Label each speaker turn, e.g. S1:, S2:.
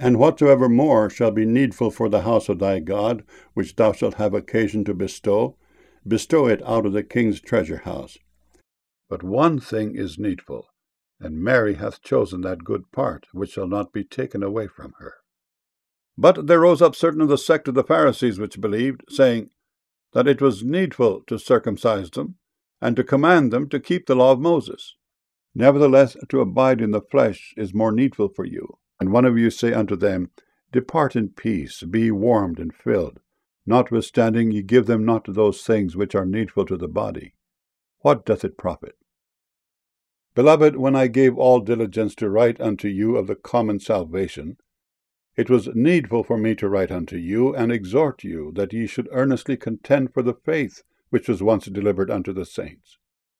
S1: And whatsoever more shall be needful for the house of thy God, which thou shalt have occasion to bestow, bestow it out of the king's treasure house. But one thing is needful, and Mary hath chosen that good part, which shall not be taken away from her. But there rose up certain of the sect of the Pharisees which believed, saying that it was needful to circumcise them, and to command them to keep the law of Moses. Nevertheless, to abide in the flesh is more needful for you. And one of you say unto them, Depart in peace, be warmed and filled. Notwithstanding ye give them not those things which are needful to the body. What doth it profit? Beloved, when I gave all diligence to write unto you of the common salvation, it was needful for me to write unto you, and exhort you, that ye should earnestly contend for the faith which was once delivered unto the saints.